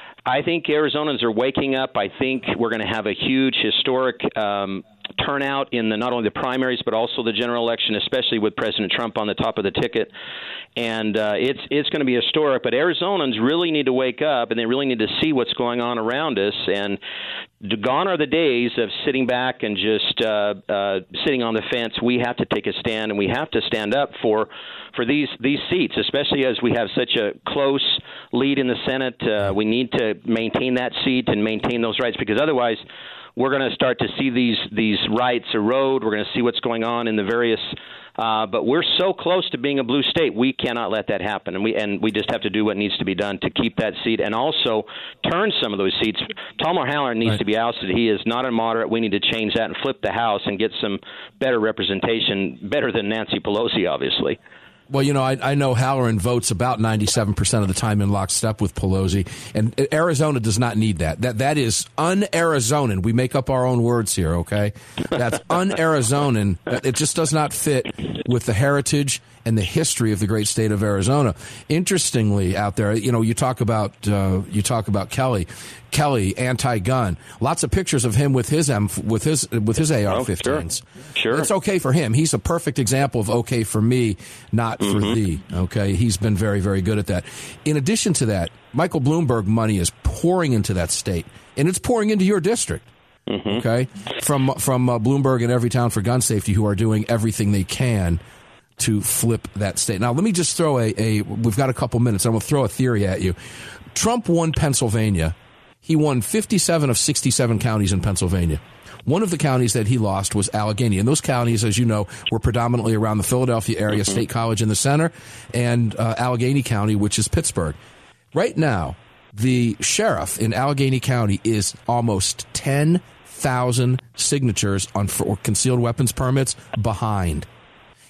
Speaker 14: I think Arizonans are waking up. I think we're going to have a huge historic um, turnout in the not only the primaries but also the general election, especially with President Trump on the top of the ticket. And uh, it's it's going to be historic. But Arizonans really need to wake up, and they really need to see what's going on around us. And gone are the days of sitting back and just uh, uh, sitting on the fence. We have to take a stand, and we have to stand up for for these these seats, especially as we have such a close lead in the Senate. Uh, we need to maintain that seat and maintain those rights, because otherwise we're going to start to see these these rights erode. We're going to see what's going on in the various uh, but we're so close to being a blue state, we cannot let that happen. And we and we just have to do what needs to be done to keep that seat and also turn some of those seats. Tom O'Halloran needs right. to be ousted. He is not a moderate. We need to change that and flip the House and get some better representation, better than Nancy Pelosi, obviously.
Speaker 2: Well, you know, I, I know Halloran votes about ninety-seven percent of the time in lockstep with Pelosi, and Arizona does not need that. That That is un-Arizonan. We make up our own words here, okay? That's un-Arizonan. It just does not fit with the heritage and the history of the great state of Arizona. Interestingly, out there, you know, you talk about uh, you talk about Kelly. Kelly, anti-gun. Lots of pictures of him with his M, with his with his A R fifteens.
Speaker 14: Oh, sure. sure.
Speaker 2: It's okay for him. He's a perfect example of okay for me, not for mm-hmm. thee. Okay, he's been very, very good at that. In addition to that, Michael Bloomberg money is pouring into that state, and it's pouring into your district. Mm-hmm. Okay, from from uh, Bloomberg and Everytown for Gun Safety, who are doing everything they can to flip that state. Now, let me just throw a, a we've got a couple minutes. I'm going to throw a theory at you. Trump won Pennsylvania. He won fifty-seven of sixty-seven counties in Pennsylvania. One of the counties that he lost was Allegheny. And those counties, as you know, were predominantly around the Philadelphia area, mm-hmm. State College in the center, and uh, Allegheny County, which is Pittsburgh. Right now, the sheriff in Allegheny County is almost ten thousand signatures on for concealed weapons permits behind.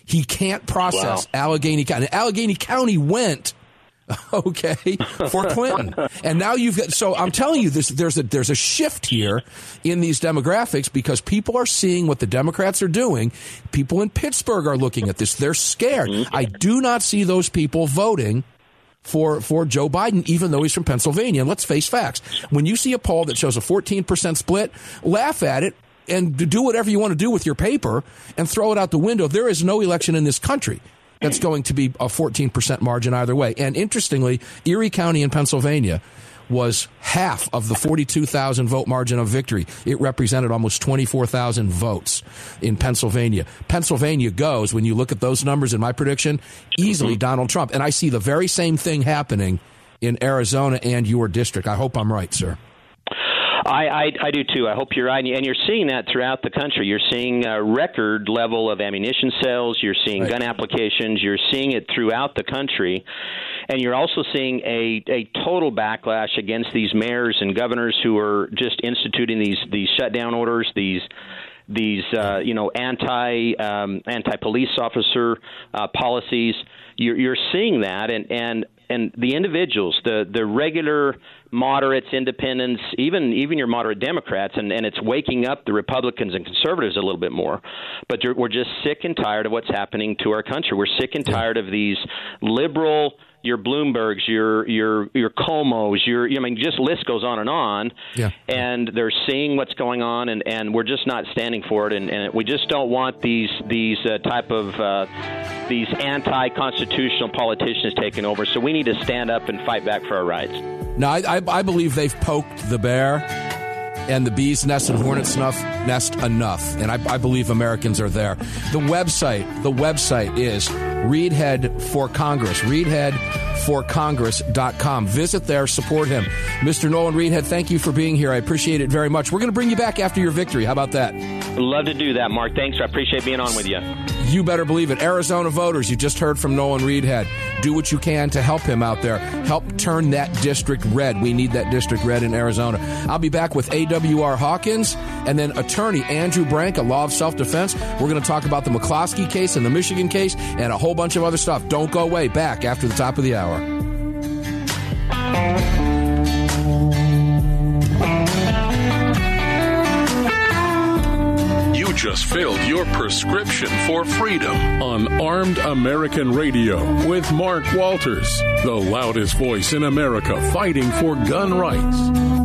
Speaker 2: He can't process
Speaker 14: Wow.
Speaker 2: Allegheny County. Allegheny County went, okay, for Clinton. And now you've got, so I'm telling you, this, there's a there's a shift here in these demographics because people are seeing what the Democrats are doing. People in Pittsburgh are looking at this. They're scared. Mm-hmm. I do not see those people voting for for Joe Biden, even though he's from Pennsylvania. And let's face facts. When you see a poll that shows a fourteen percent split, laugh at it and do whatever you want to do with your paper and throw it out the window. There is no election in this country that's going to be a fourteen percent margin either way. And interestingly, Erie County in Pennsylvania was half of the forty-two thousand vote margin of victory. It represented almost twenty-four thousand votes in Pennsylvania. Pennsylvania goes, when you look at those numbers in my prediction, easily Donald Trump. And I see the very same thing happening in Arizona and your district. I hope I'm right, sir.
Speaker 14: I, I, I do too. I hope you're right, and you're seeing that throughout the country. You're seeing a record level of ammunition sales. You're seeing right. gun applications. You're seeing it throughout the country, and you're also seeing a, a total backlash against these mayors and governors who are just instituting these these shutdown orders, these these uh, you know anti um, anti police officer uh, policies. You're, you're seeing that, and and. And the individuals, the, the regular moderates, independents, even even your moderate Democrats, and, and it's waking up the Republicans and conservatives a little bit more. But we're just sick and tired of what's happening to our country. We're sick and tired of these liberal, your Bloombergs, your your your Comos, your I mean, just list goes on and on.
Speaker 2: Yeah.
Speaker 14: And they're seeing what's going on, and, and we're just not standing for it. And, and we just don't want these these uh, type of uh, these anti-constitutional politicians taking over. So we need to stand up and fight back for our rights.
Speaker 2: Now, I, I, I believe they've poked the bear and the bee's nest and hornet's nest enough, and I, I believe Americans are there. The website, the website is Reidhead for Congress, reidhead for congress dot com. Visit there, support him. Mister Nolan Reidhead, thank you for being here. I appreciate it very much. We're going to bring you back after your victory. How about that?
Speaker 14: Love to do that, Mark. Thanks. I appreciate being on with you.
Speaker 2: You better believe it. Arizona voters, you just heard from Nolan Reidhead. Do what you can to help him out there. Help turn that district red. We need that district red in Arizona. I'll be back with A W R Hawkins and then attorney Andrew Branca, Law of Self-Defense. We're going to talk about the McCloskey case and the Michigan case and a whole bunch of other stuff. Don't go away. Back after the top of the hour.
Speaker 1: You just filled your prescription for freedom on Armed American Radio with Mark Walters, the loudest voice in America fighting for gun rights.